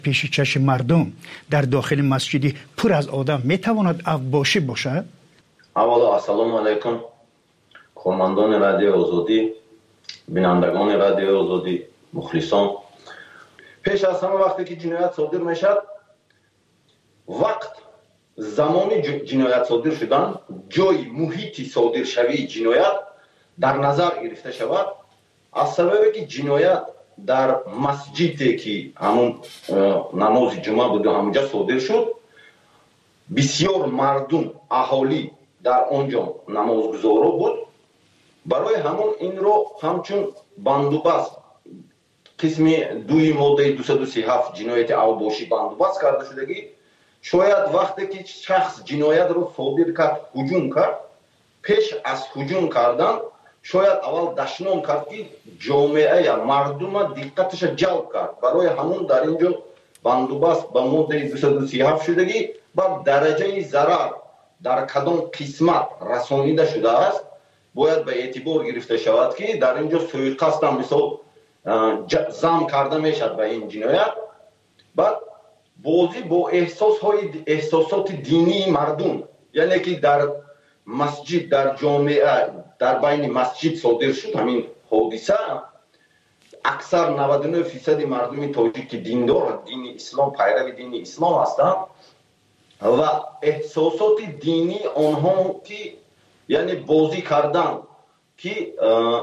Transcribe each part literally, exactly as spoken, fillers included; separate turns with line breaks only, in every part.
پیش چشم مردم در داخل مسجدی پر از آدم میتواند اوباشی باشد؟
اولا السلام علیکم کارمندان رادیو آزادی، بینندگان رادیو آزادی، مخلصان. پیش از همه وقتی که جنایت صادر میشد، وقت زمان جنایت صادر شدن، جای محیط صادر شوی جنایت در نظر گرفته شود. از سببی که جنایت در مسجدی که همون نماز جمعه بود و همونجا صادر شد، بسیار مردم اهالی در آنجا نمازگزارا بود. برای همون این رو همچون بندوبست قسم دوی ماده دویست و سی و هفت جنایت اوباشی بندوبست کرده شدگی، شاید وقتی که شخص جنایت رو صادر کرد هجوم کرد، پیش از هجوم کردن شاید اول دشنام کرد که جامعه یا مردم دقتش جلب کرد. برای همون در اینجا بندوبست با ماده دویست و سی و هفت شدگی با درجه ضرر در کدام قسمت رسانیده شده است باید به اعتبار گرفته شود که در اینجا سوءقصد هم مثال زم کرده میشد به این جنایت. بعد بازی با احساس های احساسات دینی مردم، یعنی که در مسجد در جامعه در بین مسجد صادر شد همین حادثه، اکثر نود و نه درصد مردم تاجیک دیندار دین اسلام پیرو دین اسلام هستند و احساسات دینی آنها که یعنی بازی کردن که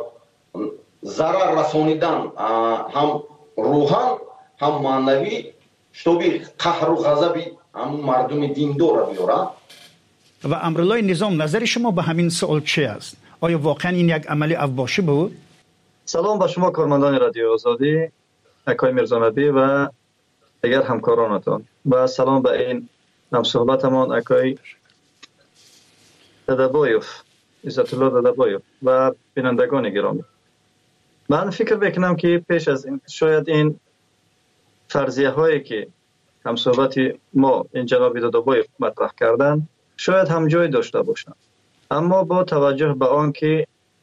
ضرر رسانیدن هم روحان هم معنوی شتوبی قهر و غضب هم مردم دیندار را بیارن.
و امرالله نظام، نظر شما به همین سوال چی است؟ آیا واقعا این یک عملی اوباشی بود؟
سلام به شما کارمندان رادیو آزادی، اکای میرزانبی و دیگر همکارانتان، و سلام به این هم صحبتمان اکای دادابایوف، عزت الله دادابایوف و بینندگان گرامی. من فکر میکنم که پیش از این شاید این فرضیه هایی که هم صحبت ما این جناب دادابایوف مطرح کردن شاید هم جای داشته باشند، اما با توجه به آن که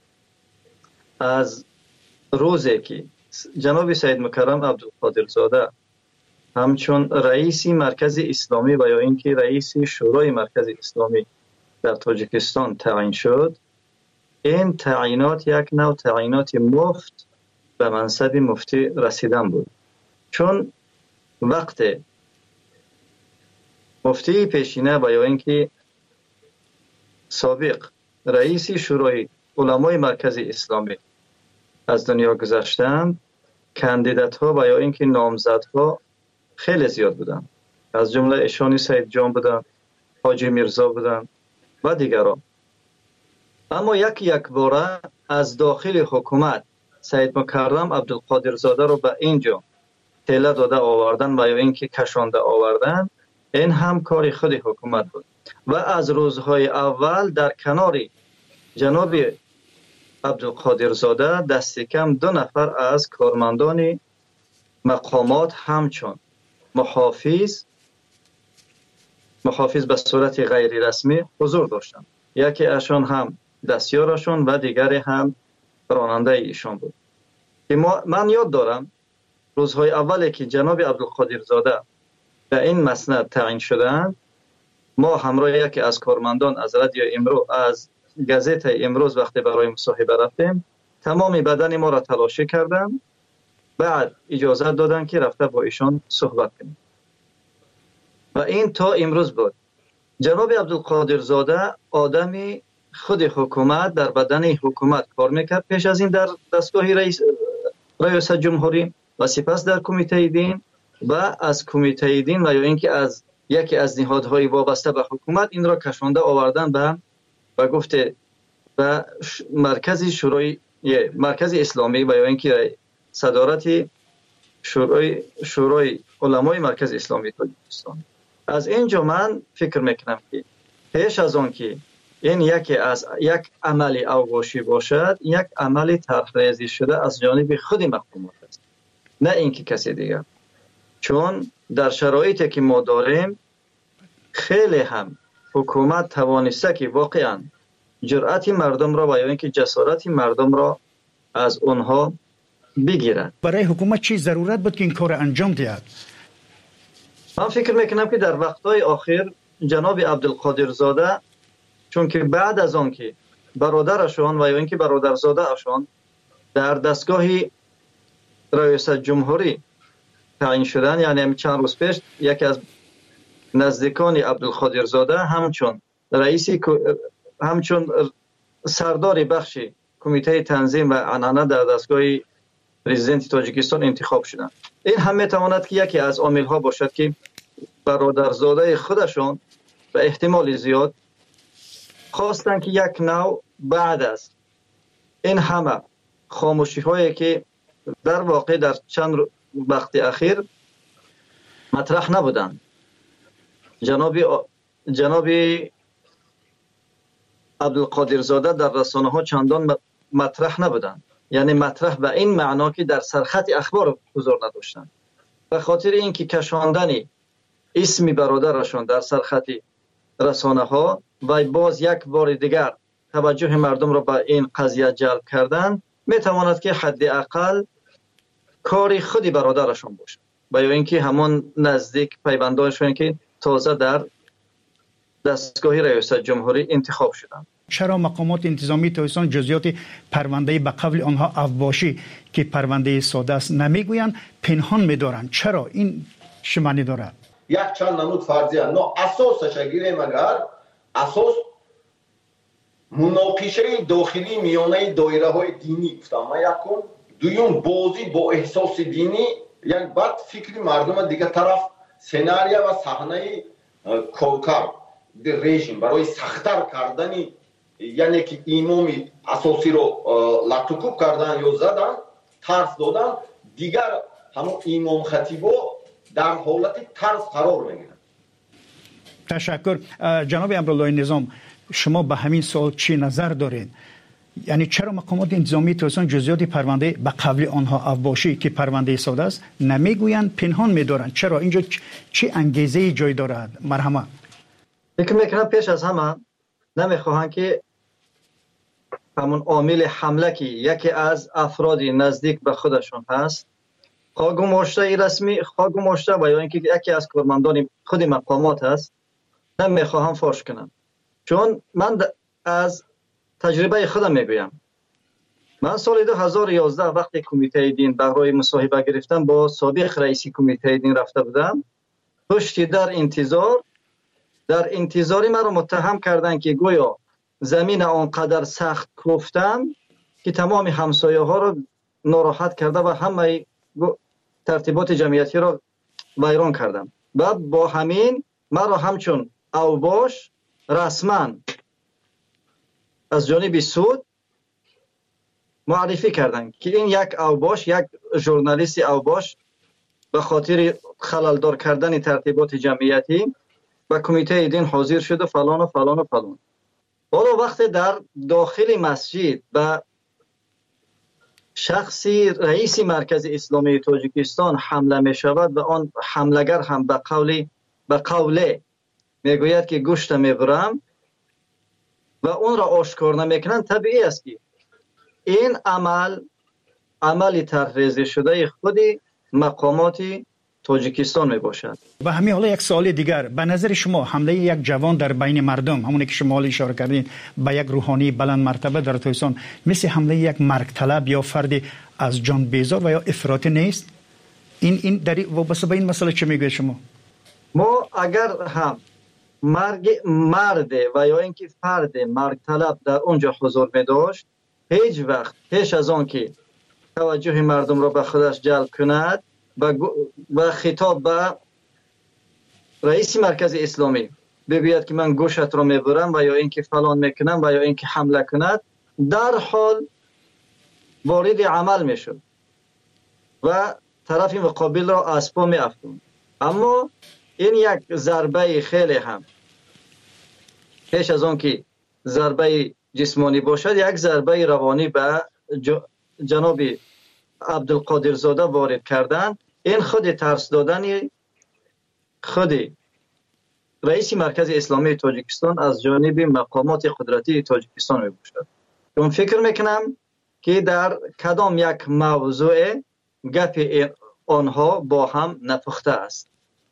از روزی که جناب سید مکرم عبدالقادر زاده همچون رئیس مرکز اسلامی و یا اینکه رئیس شورای مرکز اسلامی در تاجیکستان تعیین شد، این تعیینات یک نوع تعیینات مفت به منصب مفتی رسیدن بود. چون وقت مفتی پیشینه و یا اینکه سابق رئیس شورای علمای مرکز اسلامی از دنیا گذشتند، کاندیدات ها و یا اینکه نامزدها خیلی زیاد بودند، از جمله ایشانی سید جان بودن، حاجی میرزا بودن و دیگران. اما یک یک باره از داخل حکومت سید مکرم عبدالقادر زاده رو به اینجا تله داده آوردن و یا اینکه کشانده آوردن، این هم کار خود حکومت بود. و از روزهای اول در کنار جناب عبدالقادر زاده دست کم دو نفر از کارمندان مقامات همچون محافظ محافظ به صورت غیر رسمی حضور داشتند. یکی اشان هم دستیارشون و دیگری هم راننده ایشان بود. که ما من یاد دارم روزهای اولی که جناب عبدالقادر زاده به این مسند تعیین شدند، ما همراه یکی از کارمندان از رادیو امروز از گازت امروز وقتی برای مصاحبه رفتیم، تمام بدن ما را تلاشی کردند، بعد اجازه دادن که رفته با ایشان صحبت کنیم و این تا امروز بود. جناب عبدالقادر زاده آدمی خود حکومت در بدن حکومت کار میکرد، پیش از این در دستگاه رئیس ریاست جمهوری و سپس در کمیته دین و از کمیته دین و یا اینکه از یکی از نهادهای وابسته به حکومت این را کشانده آوردن به و گفته به مرکز شورای مرکز اسلامی و یا اینکه صدارت شورای شورای علمای مرکز اسلامی تاجیکستان. از اینجا من فکر میکنم که پیش از آن که این یکی از یک عملی اوباشی باشد، یک عملی طرحریزی شده از جانب خود مقامات است، نه اینکه کسی دیگر. چون در شرایطی که ما داریم خیلی هم حکومت توانسته که واقعا جرأت مردم را و یا اینکه جسارت مردم را از اونها بگیرد.
برای حکومت چی ضرورت بود که این کار انجام دهد؟
من فکر میکنم که در وقتهای آخر جناب عبدالقادر زاده، چون که بعد از آن که برادرشان و یا اینکه برادرزاده اشان در دستگاه رئیس جمهوری تعیین شدن، یعنی چند روز پیش یکی از نزدیکان عبدالقادر زاده همچون رئیس همچون سردار بخش کمیته تنظیم و عنعنه در دستگاه پرزیدنت تاجیکستان انتخاب شدند. این هم میتواند که یکی از عامل ها باشد که برادرزاده خودشان به احتمال زیاد خواستند که یک نوع بعد از این همه خاموشی هایی که در واقع در چند وقت اخیر مطرح نبودند، جناب جناب عبدالقادر زاده در رسانه ها چندان مطرح نبودند، یعنی مطرح به این معنا که در سرخط اخبار حضور نداشتند. به خاطر اینکه کشاندن اسم برادرشان در سرخط رسانه ها و باز یک بار دیگر توجه مردم را به این قضیه جلب کردن، میتواند که حداقل کاری خودی برادرشان باشد و یا اینکه همان نزدیک پیوندانشان که تازه در دستگاه رئیس جمهوری انتخاب شدند.
چرا مقامات انتظامی تاجیکستان جزئیات پرونده به قول آنها افباشی که پرونده ساده است نمیگویند، پنهان می‌دارند؟ چرا این چه معنی دارد؟
یک چند نمود فرضیه نه اساسش گیریم اگر اساس مناقشه داخلی میانه دایره های دینی گفتم یکم، دویم بازی با احساس دینی، یک بعد فکری مردم دیگه طرف سناریو و صحنه کوکب رژیم برای سخت‌تر کردن، یعنی که امام اساسی رو لطکوب کردن یا زدن، ترس دادن، دیگر همون امام خطیبو در حالت ترس قرار میگیرن.
تشکر. جناب امرالله نظام، شما به همین سوال چی نظر دارید؟ یعنی چرا مقامات انتظامی تاجیکستان جزئیات پرونده به قول آنها افباشی که پرونده ساده است نمیگویند، پنهان می‌دارند؟ چرا اینجا چه انگیزه‌ای جای دارد؟ مرحمت.
فکر میکنم پیش از همه نمیخواهند که همون عامل حمله که یکی از افراد نزدیک به خودشون هست، خواه گماشته رسمی خواه گماشته و یا اینکه یکی از کارمندان خود مقامات هست، نمیخواهم فاش کنم. چون من از تجربه خودم میگویم، من سال دو هزار و یازده وقتی کمیته دین برای مصاحبه گرفتم با سابق رئیس کمیته دین رفته بودم، پشتی در انتظار در انتظاری من رو متهم کردن که گویا زمین آنقدر سخت کوفتم که تمام همسایه ها رو ناراحت کرده و همه ترتیبات جمعیتی رو ویران کردم و با همین من رو همچون اوباش رسما از جانب سود معرفی کردن که این یک اوباش، یک ژورنالیست اوباش به خاطر خللدار کردن ترتیبات جمعیتی و کمیته دین حاضر شد و فلان و فلان و فلان. حالا وقتی در داخل مسجد به شخصی رئیس مرکز اسلامی تاجیکستان حمله می شود و آن حملگر هم به قولی به قوله میگوید که گوشت میبرم و اون را آشکار نمیکنن، طبیعی است که این عمل عملی طرحریزی شده خود مقامات تاجیکستان می باشد.
و همین حالا یک سوال دیگر، به نظر شما حمله یک جوان در بین مردم، همونی که شما اشاره کردین به یک روحانی بلند مرتبه در تاجیکستان، مثل حمله یک مرگ طلب یا فرد از جان بیزار و یا افراطی نیست؟ این این در وابسته به این مسئله چه میگوید شما؟
ما اگر هم مرگ مرد و یا اینکه فرد مرگ طلب در اونجا حضور می داشت، هیچ وقت پیش از آن که توجه مردم را به خودش جلب کند و خطاب به رئیس مرکز اسلامی بگوید که من گوشت را میبرم و یا اینکه فلان میکنم و یا اینکه حمله کند، در حال وارد عمل میشد و طرف مقابل را از پا میافتوند. اما این یک ضربه خیلی هم پیش از آن که ضربه جسمانی باشد، یک ضربه روانی به جناب عبدالقادر زاده وارد کردن. این خود ترس دادن خود رئیس مرکز اسلامی تاجیکستان از جانب مقامات قدرتی تاجیکستان می باشد. چون فکر میکنم که در کدام یک موضوع گپ آنها با هم نپخته است.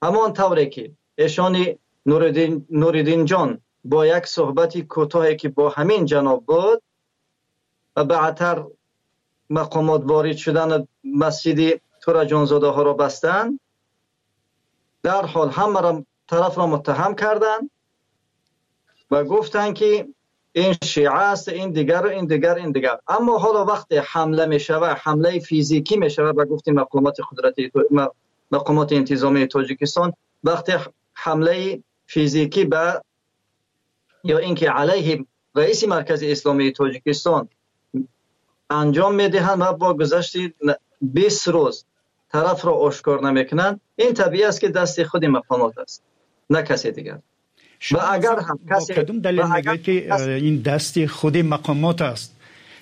همان طوری که ایشان نوردین نوردین جان با یک صحبتی کوتاهی که با همین جناب بود و بعدتر مقامات وارد شدن مسجد تورا جانزاده ها را بستن، در حال همه را طرف را متهم کردند و گفتند که این شیعه است، این دیگر و این دیگر این دیگر. اما حالا وقتی حمله می شود، حمله فیزیکی می شود و گفتیم مقامات قدرتی مقامات انتظامی تاجیکستان وقتی حمله فیزیکی به یا اینکه علیه رئیس مرکز اسلامی تاجیکستان انجام میدهند و با گذشت بیست روز طرف را آشکار نمیکنند، این طبیعی است که دست خود مقامات است، نه کسی دیگر. و اگر هم کسی
کدوم دلیل میگه که این دست خود مقامات است؟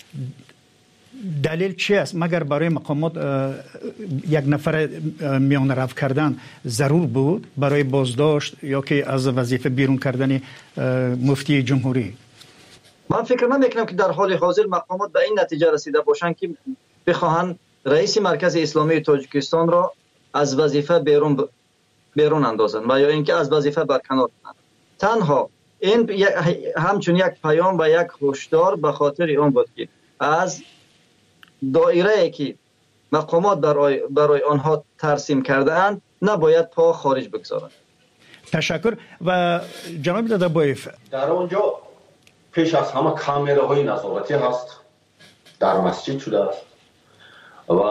دلیل چی است؟ مگر برای مقامات یک نفر میان رفت کردن ضرور بود برای بازداشت یا که از وظیفه بیرون کردن مفتی جمهوری؟
من فکر نمیکنم که در حال حاضر مقامات به این نتیجه رسیده باشند که بخواهند رئیس مرکز اسلامی تاجیکستان را از وظیفه بیرون ب... بیرون اندازند و یا اینکه از وظیفه برکنار کنند. تنها این همچون یک پیام و یک هشدار به خاطر اون بود که از دایره ای که مقامات برای, برای آنها ترسیم کرده اند نباید پا خارج بگذارند.
تشکر. و جناب دادابایف،
در آنجا پیش از همه کامراهای نظارتی هست، در مسجد شده است و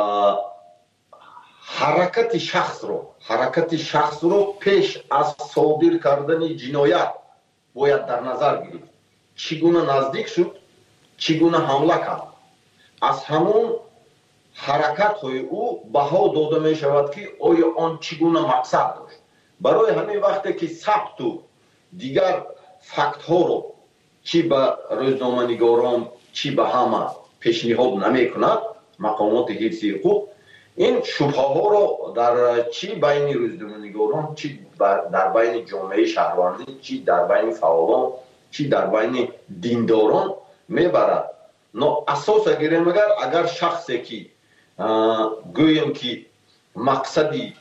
حرکت شخص رو حرکت شخص رو پیش از صادر کردن جنایت باید در نظر گیرید. چگونه نزدیک شد، چگونه حمله کرد، از همون حرکت های او بها داده می شود که آیا آن چگونه مقصد داشت. برای همین وقتی که ثبت و دیگر فکت ها رو چی به روزنامه‌نگاران چی به همه پیشنهاد نمی کند مقامات حفظی حقوق، این شبهه ها رو در چی بین روزنامه‌نگاران چی در بین جامعه شهروندی چی در بین فعالان چی در بین دینداران میبرد. نه اساس گیریم اگر اگر شخصی که گویم که مقصدی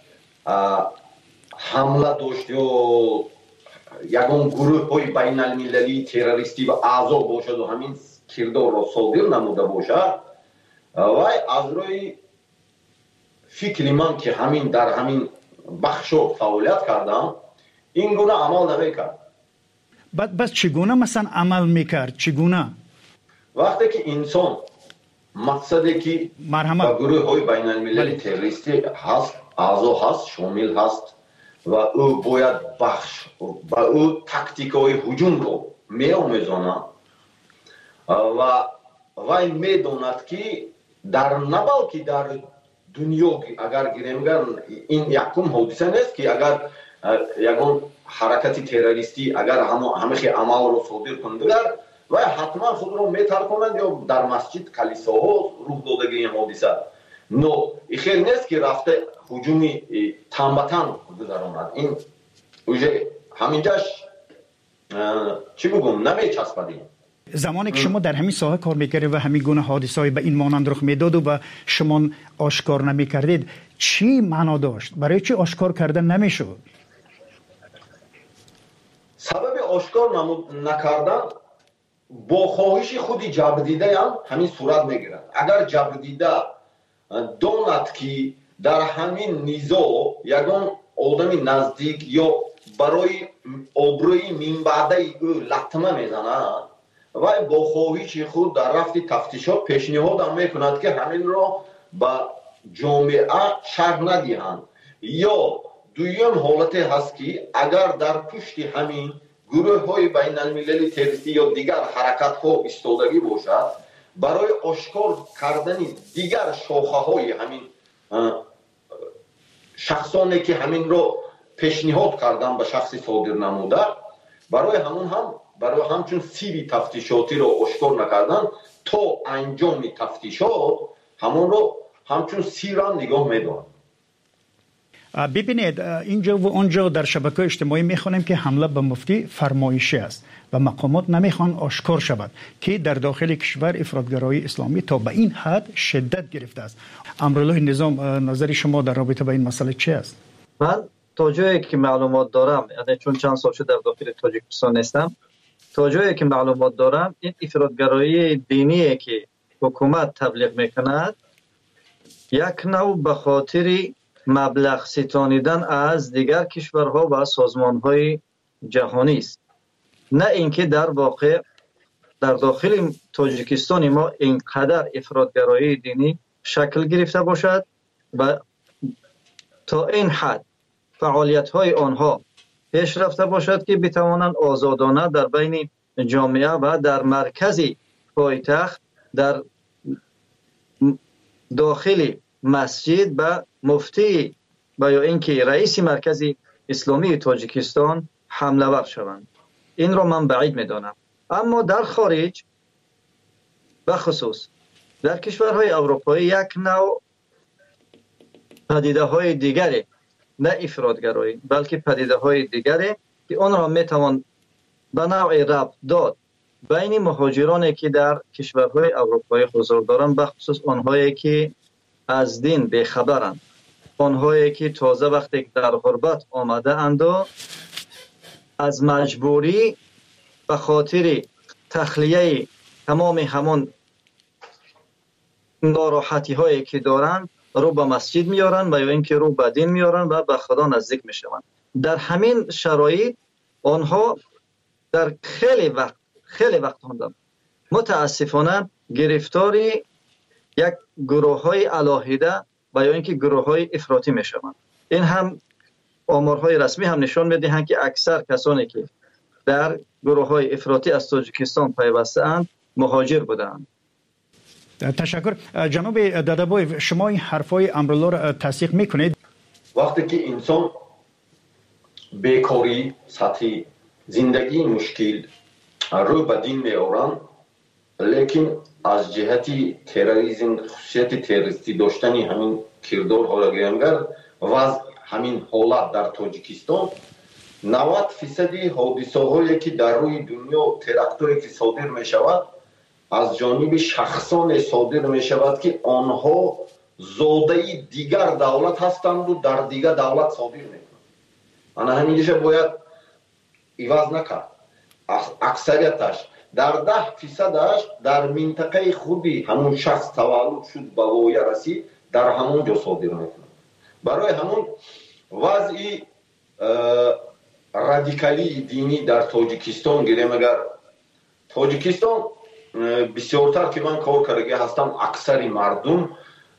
حمله داشت یا یکون گروه های بین المللی تروریستی و اعضا باشد و همین کردار را صادر نموده باشد و از روی فکر من که همین در همین بخش فعالیت کردم این گونه عمل نمیکرد.
بعد بس چگونه مثلا عمل میکرد؟ چگونه؟
وقتی که انسان مقصدی که با گروه های بین المللی تروریستی هست، اعضا هست، شامل هست و او باید بخش با او تاکتیک های هجوم رو می آموزاند و وی می داند که در نبال که در دنیا اگر گیریم این یکم حادثه نیست که اگر یکون حرکت تروریستی اگر همه خی عمل رو صادر کنند و حتما خود رو میتر کنند یا در مسجد کلیساها روح دادگی این حادثه. نو این خیلی نیست که رفته هجومی تنبتن گذراند. این اوجه همینجاش چی بگم نمیچسبدیم.
زمانی که شما در همین ساحه کار میکردید و همین گونه حادثه‌ای به این مانند رخ میداد و شما آشکار نمیکردید، چی معنا داشت؟ برای چی آشکار کردن نمیشد؟
سبب آشکار نکردن با خواهش خودی جبردیده هم همین صورت میگیرد. اگر جبردیده داند که در همین نیزا یکان آدمی نزدیک یا برای آبروی منبعده او لطمه میزند و با خواهش خود در رفت تفتیشات پیشنهاد هم میکند که همین را به جامعه شرح ندهند. یا دویم حالت هست که اگر در پشت همین گروه های بین المللی تروریستی یا دیگر حرکت ها ایستادگی باشد برای آشکار کردن دیگر شاخه های همین شخصانی که همین را پیشنهاد کردن به شخص صادر نموده برای همون هم برای همچون سیری تفتیشاتی را آشکار نکردن تا انجام تفتیشات همون را همچون سیران نگاه میدارن.
ببینید اینجا و اونجا در شبکه اجتماعی میخوانیم که حمله به مفتی فرمایشی است و مقامات نمیخوان آشکار شود که در داخل کشور افراطگرایی اسلامی تا به این حد شدت گرفته است. امرالله نظام، نظر شما در رابطه با این مسئله چی است؟
من تا جایی که معلومات دارم، یعنی چون چند سال شد در داخل تاجیکستان نیستم، تا جایی که معلومات دارم این افراطگرایی دینی که حکومت تبلیغ میکند یک نوع به خاطر مبلغ ستانیدن از دیگر کشورها و سازمانهای جهانی است، نه اینکه در واقع در داخل تاجیکستان ما اینقدر افراطگرایی دینی شکل گرفته باشد و تا این حد فعالیت های آنها پیش رفته باشد که بتوانند آزادانه در بین جامعه و در مرکز پایتخت در داخل مسجد و مفتی و یا اینکه رئیس مرکز اسلامی تاجیکستان حمله ور شوند. این را من بعید میدانم. اما در خارج بخصوص در کشورهای اروپایی یک نوع پدیده های دیگری، نه افراطگرایی بلکه پدیده های دیگری که آن را میتوان به نوع ربط داد بین مهاجرانی که در کشورهای اروپایی حضور دارند، بخصوص آنهایی که از دین بیخبرند، آنهایی که تازه وقتی در غربت آمده اند و از مجبوری به خاطر تخلیه تمام همون ناراحتی هایی که دارند رو به مسجد میارن و یا اینکه رو به دین میارن و به خدا نزدیک میشوند. در همین شرایط آنها در خیلی وقت خیلی وقت هستند متاسفانه گرفتاری یک گروه های علاهیده و یا اینکه گروه های افراطی میشوند. این هم آمارهای رسمی هم نشان میدهند که اکثر کسانی که در گروه های افراطی از تاجیکستان پیوسته اند مهاجر بودند.
تشکر. جناب دادابای، شما این حرفای امرالله را تصدیق میکنید؟
وقتی که انسان بیکاری، سطح زندگی مشکل رو به دین میارن، لیکن از جهتی تروریسم، خصوصیت تروریستی داشتن همین کردار حالگیرانگر و همین حالت در تاجیکستان نود فیصدی حادثه هایی که در روی دنیا تراکتوری که صادر می شود از جانب شخصان صادر می شود که آنها زاده دیگر دولت هستند و در دیگر دولت صادر می کنند. آنها همیشه باید ایواز نکرد. اکثریتش در ده فیصدش در منطقه خودی همون شخص تولد شد به وایه رسید در همون جا صادر می کنند. برای همون وضعی رادیکالی دینی در تاجیکستان گیریم، اگر تاجیکستان بسیارتر که من کار کرده هستم اکثر مردم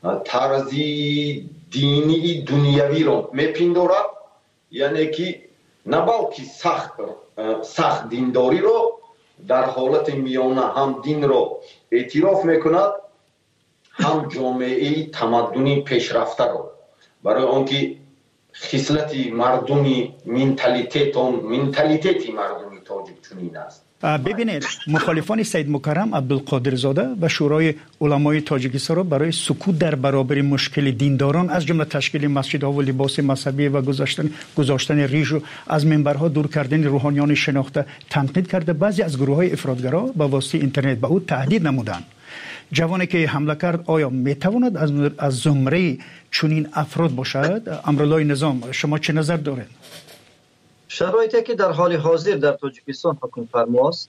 طرزی دینی دنیوی رو میپندارد، یعنی که نه بلکه سخت سخت دینداری رو در حالت میانه هم دین رو اعتراف میکند، هم جامعه تمدنی پیشرفته رو، برای آنکه خصلت مردمی منتالیتت منتالیتتی مردمی تاجیک چنین است.
ببینید، مخالفان سید مکرم عبدالقادر زاده و شورای علمای تاجیکستان را برای سکوت در برابر مشکل دینداران از جمله تشکیل مسجدها و لباس مذهبی و گذاشتن گذاشتن ریش و از منبرها دور کردن روحانیان شناخته تنقید کرده. بعضی از گروه‌های افراطگرا با واسطه اینترنت به او تهدید نمودند. جوانی که حمله کرد آیا میتواند از از زمره چنین افراد باشد؟ امرالله نظام، شما چه نظر دارید؟
شرایطی که در حال حاضر در تاجیکستان حکم فرماست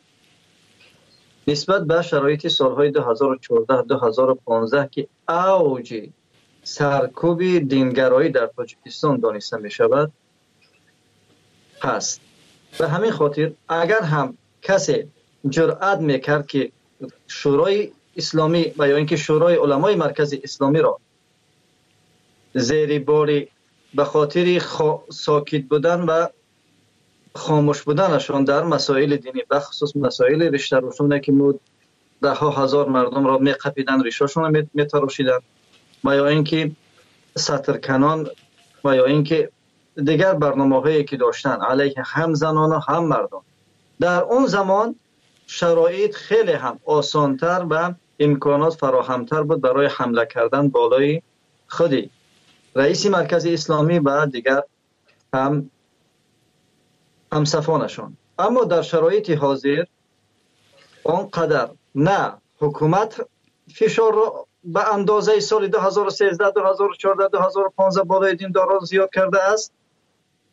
نسبت به شرایط سالهای دو هزار و چهارده دو هزار و پانزده که اوج سرکوب دینگرایی در تاجیکستان دانسته می شود هست. به همین خاطر اگر هم کسی جرأت میکرد که شورای اسلامی و یا اینکه شورای علمای مرکز اسلامی را زیر باری به خاطر خا... ساکت بودن و خاموش بودنشان در مسائل دینی، بخصوص مسائل ریشتر روشونه که مود ده ها هزار مردم را می قپیدن، ریشاشون را می تراشیدن و یا اینکه سطرکنان و یا اینکه دیگر برنامه هایی که داشتن علیه هم زنان و هم مردم، در اون زمان شرایط خیلی هم آسانتر و امکانات فراهمتر بود برای حمله کردن بالای خودی رئیس مرکز اسلامی و دیگر هم همصفانشان. اما در شرایط حاضر آنقدر نه حکومت فشار را به اندازه سال دو هزار و سیزده دو هزار و چهارده دو هزار و پانزده بالای دینداران زیاد کرده است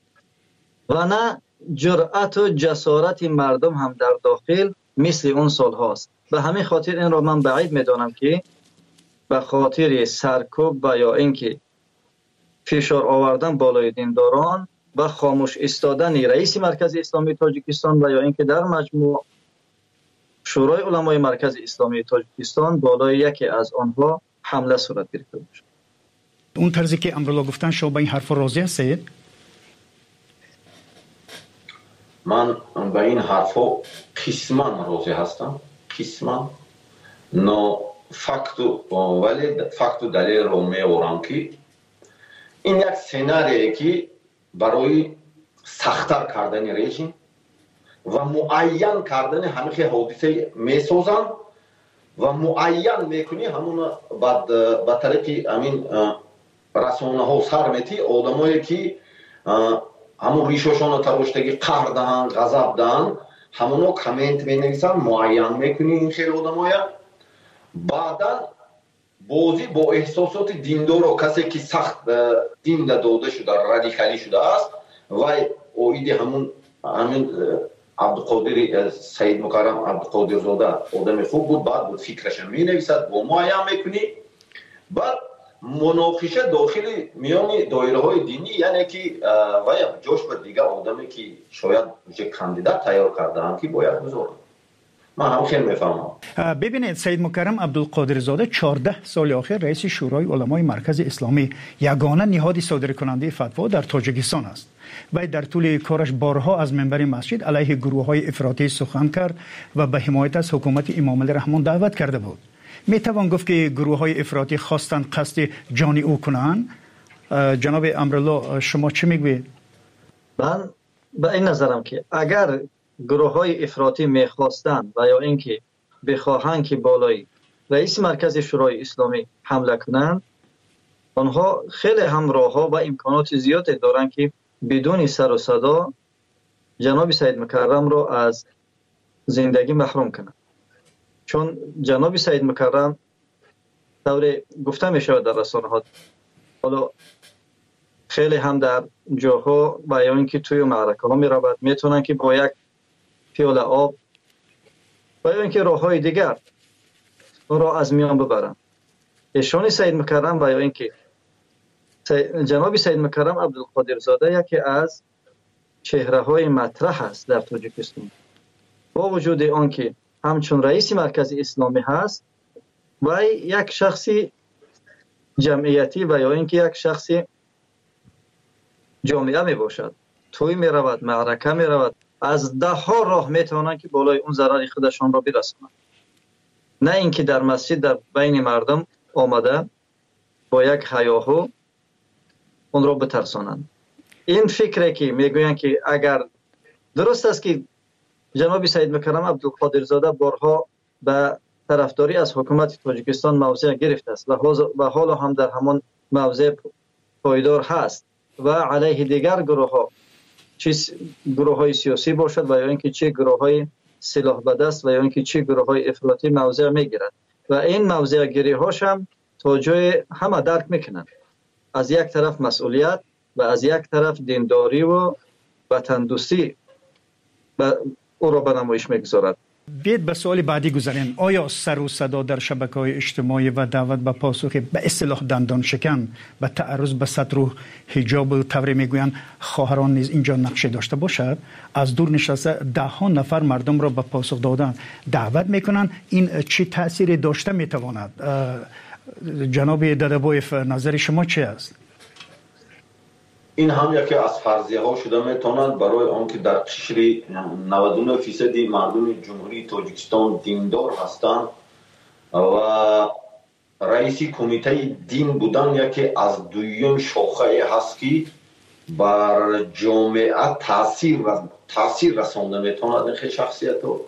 و نه جرأت و جسارت مردم هم در داخل مثل اون سال هاست. به همین خاطر این را من بعید میدانم که به خاطر سرکوب و یا اینکه فشار آوردن بالای دینداران و خاموش ایستادن رئیس مرکز اسلامی تاجیکستان و یا اینکه در مجموع شورای علمای مرکز اسلامی تاجیکستان بالای یکی از آنها حمله صورت گرفته باشد.
اون طرزی که امروز گفتن شما به این حرف راضی هستید؟
من به این حرفا قسما راضی هستم، قسما نه فقط ولی فقط دلیل رو میورم که این یک سناریه که برای سخت‌تر کردن رژیم و معین کردن همه حادثه میسازن و معین میکنی همون بعد به طریق همین رسانه ها سر میتی آدمایی که همون ریششون تراشتگی قهر دهن غضب دهن همونو کامنت مینویسن معین میکنی این خیلی آدمایی بعدا بازی با احساسات دیندار و کسی که سخت دین داده شده رادیکالی شده است و اوید همون همین عبدالقادر سید مکرم عبدالقادر زاده آدم خوب بود، بعد بود فکرش می نویسد با معین میکنی بعد مناقشه داخل میان دایره های دینی یعنی که و جوش به دیگه آدمی که شاید یک کاندیدات تیار کرده هم که باید بذارم. من هم خیلی میفهمم.
ببینید سید مکرم عبدالقادر زاده چهارده سال آخر رئیس شورای علمای مرکز اسلامی یگانه نهاد صادر کننده فتوا در تاجیکستان است. و در طول کارش بارها از منبر مسجد علیه گروه های افراطی سخن کرد و به حمایت از حکومت امام علی رحمان دعوت کرده بود. می توان گفت که گروه های افراطی خواستند قصد جان او کنند. جناب امرالله شما چه میگوید؟
من به این نظرم که اگر گروه های افراطی میخواستند و یا اینکه بخواهند که بالای رئیس مرکز شورای اسلامی حمله کنند، آنها خیلی هم راه‌ها و امکانات زیادی دارند که بدون سر و صدا جناب سید مکرم را از زندگی محروم کنند. چون جناب سید مکرم طور گفته می شود در رسانه ها حالا خیلی هم در جاها و یا اینکه توی معرکه ها می رود میتونن که با یک پیاله آب و یا اینکه راه های دیگر اون را از میان ببرن. ایشان سید مکرم و یا اینکه جناب سید مکرم عبدالقادر زاده یکی از چهره های مطرح است در تاجیکستان، با وجود آنکه همچون رئیس مرکز اسلامی هست و یک شخصی جمعیتی و یا اینکه یک شخصی جامعه می باشد، توی می رود، معرکه می رود، از ده ها راه می توانند که بالای اون ضرر خودشان را برسانند، نه اینکه در مسجد در بین مردم آمده با یک هیاهو اون را بترسانند. این فکره که میگویند که اگر درست است که جناب سید مکرم عبدالقادر زاده بارها به طرفداری از حکومت تاجیکستان موضع گرفته است و حالا هم در همان موضع پایدار هست و علیه دیگر گروه ها، چه گروه های سیاسی باشد و یا اینکه چه گروه های سلاح به دست و یا اینکه چه گروه های افراطی موضع میگیرد و این موضع گیری هاش هم تا جای همه درک میکنند. از یک طرف مسئولیت و از یک طرف دینداری و وطن دوستی او را به نمایش میگذارد.
بیاید به سوال بعدی گذاریم. آیا سر و صدا در شبکه‌های اجتماعی و دعوت به پاسخ به اصطلاح دندان شکن به تعرض به سطر و حجاب و طوری میگویند خواهران نیز اینجا نقشه داشته باشد؟ از دور نشسته ده ها نفر مردم را به پاسخ دادن دعوت میکنند. این چه تأثیری داشته میتواند؟ جناب ددبایف نظر شما چه است؟
این هم یکی از فرضیه ها شده میتواند برای آنکه در قشر نود و نه فیصد مردم جمهوری تاجیکستان دیندار هستند و رئیس کمیته دین بودن یکی از دویم شاخه هست که بر جامعه تاثیر و تاثیر رسانده میتواند این شخصیت ها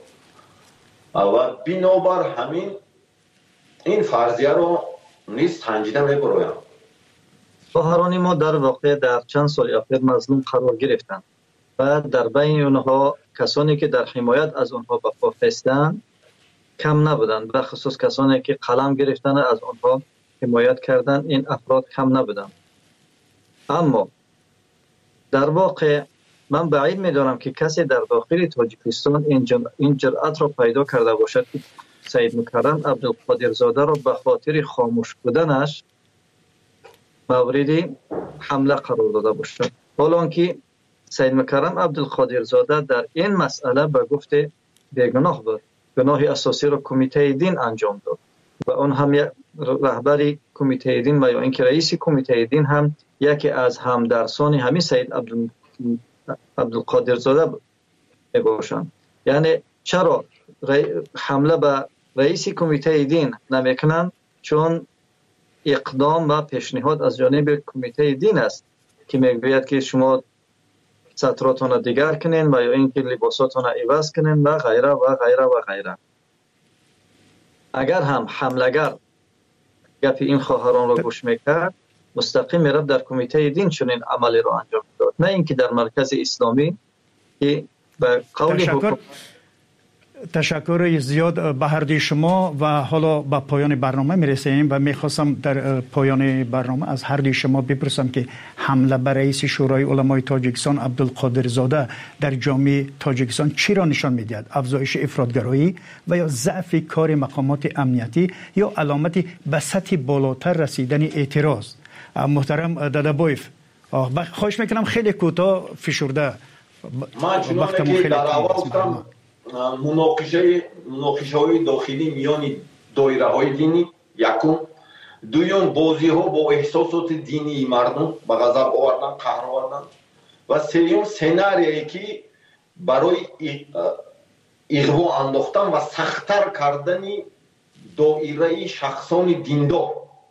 و بنابر همین این فرضیه رو نیست سنجیده میبرایم.
خواهران ما در واقع در چند سال اخیر مظلوم قرار گرفتند و در بین اونها کسانی که در حمایت از اونها به پا خستند کم نبودند، به خصوص کسانی که قلم گرفتن از اونها حمایت کردند این افراد کم نبودند. اما در واقع من بعید میدونم که کسی در داخل تاجیکستان این جرأت را پیدا کرده باشد که سید مکرم عبدالقادر زاده را به خاطر خاموش بودنش مورد حمله قرار داده باشد، حالا که سید مکرم عبدالقادر زاده در این مسئله به گفت بیگناه بود. گناه اساسی را کمیته دین انجام داد و اون هم یک رهبر کمیته دین و یا اینکه رئیس کمیته دین هم یکی از همدرسان همین سید عبدال عبدالقادر زاده باشند. یعنی چرا حمله به رئیس کمیته دین نمیکنند؟ چون اقدام و پیشنهاد از جانب کمیته دین است که میگوید که شما سطراتون دیگر کنین و یا اینکه لباساتون عوض کنین و غیره و غیره و غیره. اگر هم حملگر گپ این خواهران را گوش میکرد مستقیم میرفت در کمیته دین چنین عملی را انجام داد، نه اینکه در مرکز اسلامی که به قول حکومت.
تشکر زیاد به هر دوی شما و حالا به پایان برنامه میرسیم و میخواستم در پایان برنامه از هر دوی شما بپرسم که حمله بر رئیس شورای علمای تاجیکستان عبدالقادر زاده در جامعه تاجیکستان چی را نشان میدهد؟ افزایش افراطگرایی و یا ضعف کار مقامات امنیتی یا علامتی به سطح بالاتر رسیدن اعتراض؟ محترم دادابویف خواهش میکنم خیلی کوتاه فشرده.
من چنانه که در اول گفتم مناقشه مناقشه های داخلی میان دایره های دینی یکم، دوم بازی ها با احساسات دینی مردم به غضب آوردن، قهر آوردن و سوم سناریویی که برای اغوا انداختن و سخت‌تر کردن دایره شخصان دیندار.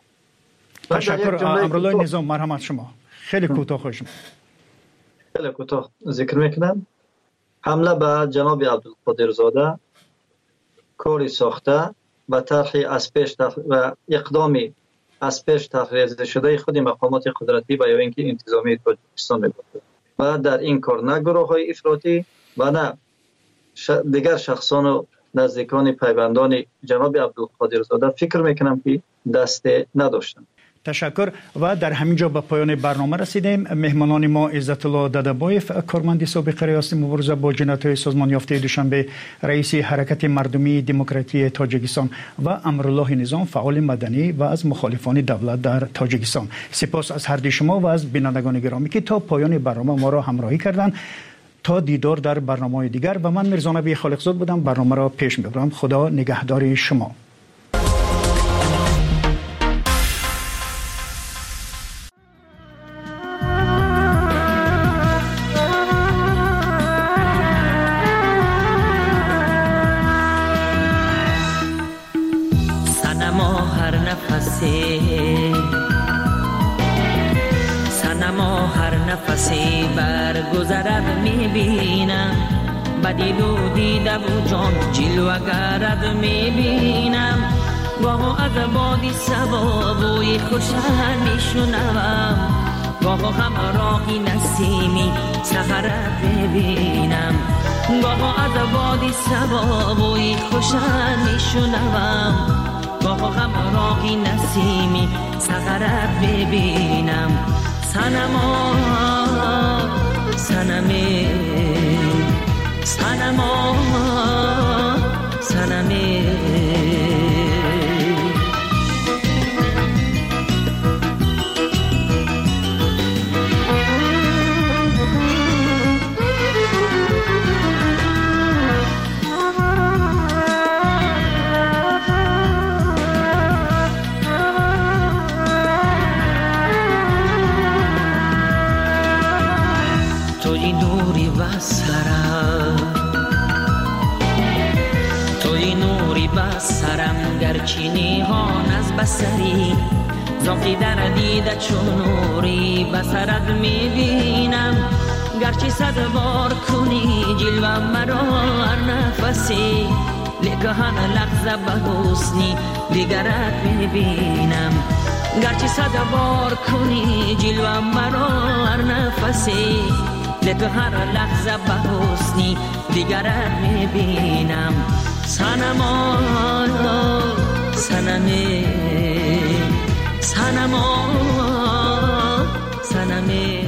تشکر. امرالله نظام مرحمت شما. خیلی کوتاه خوشم.
خیلی کوتاه ذکر میکنم. حمله به جناب عبدالقادر زاده کاری ساخته و طرح از پیش و اقدامی از پیش طرح شده خود مقامات قدرتی و یا اینکه انتظامی تاجیکستان می‌باشد و در این کار نه گروه‌های افراطی و نه ش... دیگر شخصان و نزدیکان پیوندان جناب عبدالقادر زاده فکر میکنم که دست نداشتند.
تشکر. و در همینجا به پایان برنامه رسیدیم. مهمانان ما عزت الله دادابویف کارمند سابق ریاست مبارزه با جنایت‌های سازمان یافته دوشنبه، رئیس حرکت مردمی دموکراتی تاجیکستان و امرالله نظام فعال مدنی و از مخالفان دولت در تاجیکستان. سپاس از هر دوی شما و از بینندگان گرامی که تا پایان برنامه ما را همراهی کردند. تا دیدار در برنامه‌های دیگر و من میرزا نبی خالقزاد بودم برنامه را پیش میبرم. خدا نگهدار شما.
سنما هر نفسی برگذرد میبینم، بدید و دیده و جان جلوه گرد میبینم، گاه از بادی سبا بوی خوشن میشنوم، گاه همراهی نسیمی سحرت میبینم، گاه از بادی سبا بوی خوشن میشنوم، گاه همراهی نسیمی سحرت ببینم. سنما سنمه سنما سنمه سرم گرچینی هان از بسری زاقی در دیده چون نوری بسرت میبینم، گرچه صد بار کنی جلوه مرا هر نفسی، لیکن هر لحظه به حسنی دیگرت میبینم، گرچه صد بار کنی جلوه مرا هر نفسی، لیکن هر لحظه به حسنی دیگرت میبینم. سنما سنمه سنما سنمه